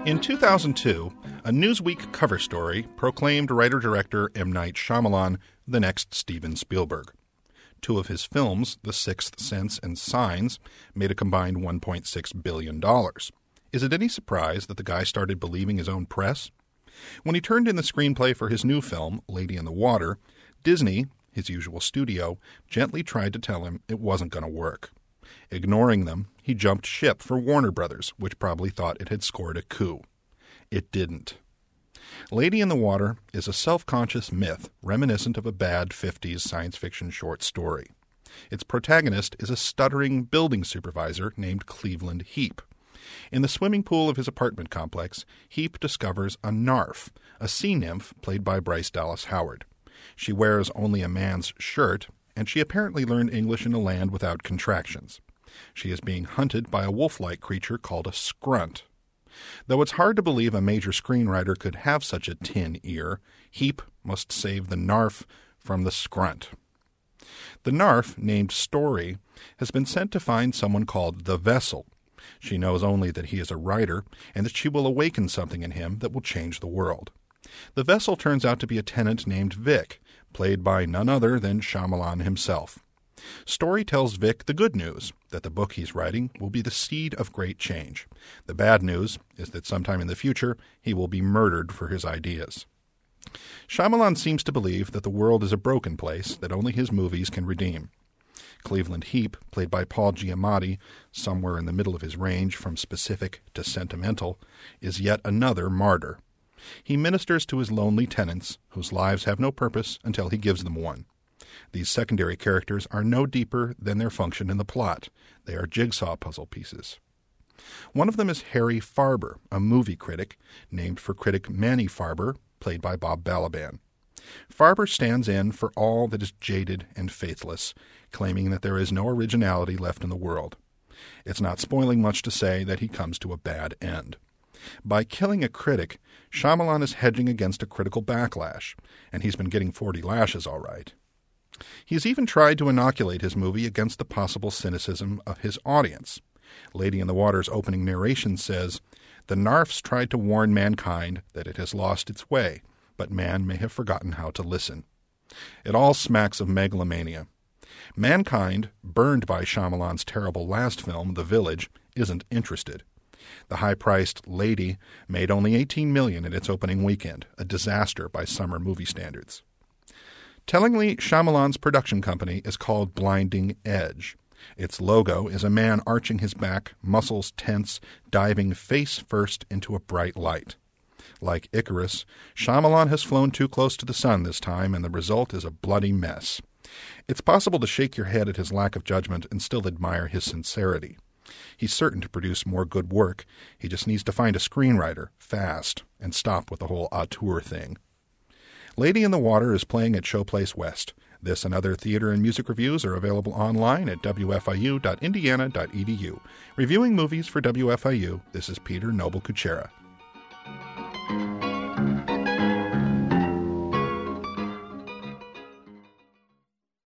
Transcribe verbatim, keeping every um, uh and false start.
In two thousand two, a Newsweek cover story proclaimed writer-director M. Night Shyamalan the next Steven Spielberg. Two of his films, The Sixth Sense and Signs, made a combined one point six billion dollars. Is it any surprise that the guy started believing his own press? When he turned in the screenplay for his new film, Lady in the Water, Disney, his usual studio, gently tried to tell him it wasn't going to work. Ignoring them, he jumped ship for Warner Brothers, which probably thought it had scored a coup. It didn't. Lady in the Water is a self-conscious myth reminiscent of a bad fifties science fiction short story. Its protagonist is a stuttering building supervisor named Cleveland Heap. In the swimming pool of his apartment complex, Heap discovers a narf, a sea nymph played by Bryce Dallas Howard. She wears only a man's shirt, and she apparently learned English in a land without contractions. She is being hunted by a wolf-like creature called a scrunt. Though it's hard to believe a major screenwriter could have such a tin ear, Heap must save the narf from the scrunt. The narf, named Story, has been sent to find someone called the Vessel. She knows only that he is a writer, and that she will awaken something in him that will change the world. The Vessel turns out to be a tenant named Vic, played by none other than Shyamalan himself. Story tells Vic the good news, that the book he's writing will be the seed of great change. The bad news is that sometime in the future he will be murdered for his ideas. Shyamalan seems to believe that the world is a broken place that only his movies can redeem. Cleveland Heap, played by Paul Giamatti, somewhere in the middle of his range from specific to sentimental, is yet another martyr. He ministers to his lonely tenants, whose lives have no purpose until he gives them one. These secondary characters are no deeper than their function in the plot. They are jigsaw puzzle pieces. One of them is Harry Farber, a movie critic, named for critic Manny Farber, played by Bob Balaban. Farber stands in for all that is jaded and faithless, claiming that there is no originality left in the world. It's not spoiling much to say that he comes to a bad end. By killing a critic, Shyamalan is hedging against a critical backlash, and he's been getting forty lashes all right. He's even tried to inoculate his movie against the possible cynicism of his audience. Lady in the Water's opening narration says, "The narfs tried to warn mankind that it has lost its way, but man may have forgotten how to listen." It all smacks of megalomania. Mankind, burned by Shyamalan's terrible last film, The Village, isn't interested. The high-priced Lady made only eighteen million dollars in its opening weekend, a disaster by summer movie standards. Tellingly, Shyamalan's production company is called Blinding Edge. Its logo is a man arching his back, muscles tense, diving face-first into a bright light. Like Icarus, Shyamalan has flown too close to the sun this time, and the result is a bloody mess. It's possible to shake your head at his lack of judgment and still admire his sincerity. He's certain to produce more good work. He just needs to find a screenwriter, fast, and stop with the whole auteur thing. Lady in the Water is playing at Showplace West. This and other theater and music reviews are available online at w f i u dot indiana dot e d u. Reviewing movies for W F I U, this is Peter Noble Kuchera.